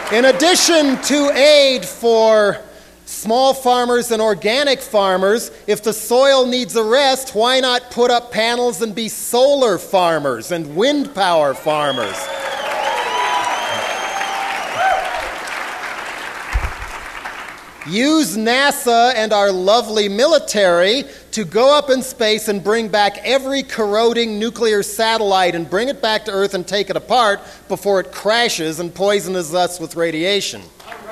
In addition to aid for small farmers and organic farmers, if the soil needs a rest, why not put up panels and be solar farmers and wind power farmers? Use NASA and our lovely military to go up in space and bring back every corroding nuclear satellite and bring it back to Earth and take it apart before it crashes and poisons us with radiation.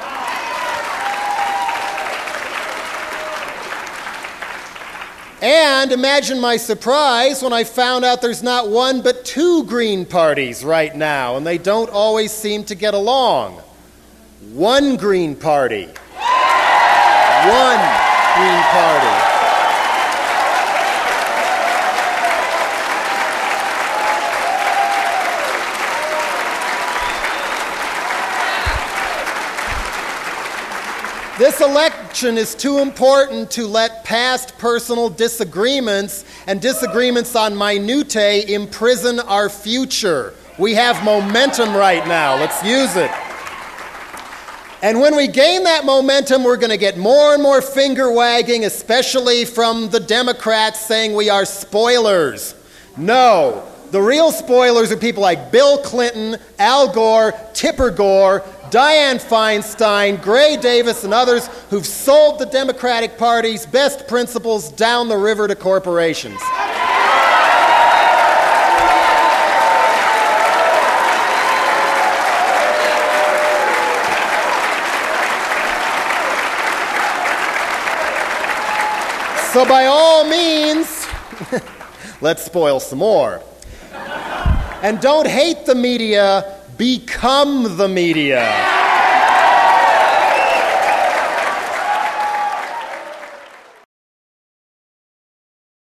And imagine my surprise when I found out there's not one but two Green parties right now, and they don't always seem to get along. One Green Party. One Green Party. This election is too important to let past personal disagreements and disagreements on minutiae imprison our future. We have momentum right now. Let's use it. And when we gain that momentum, we're going to get more and more finger wagging, especially from the Democrats saying we are spoilers. No, the real spoilers are people like Bill Clinton, Al Gore, Tipper Gore, Dianne Feinstein, Gray Davis, and others who've sold the Democratic Party's best principles down the river to corporations. So by all means, let's spoil some more. And don't hate the media, become the media.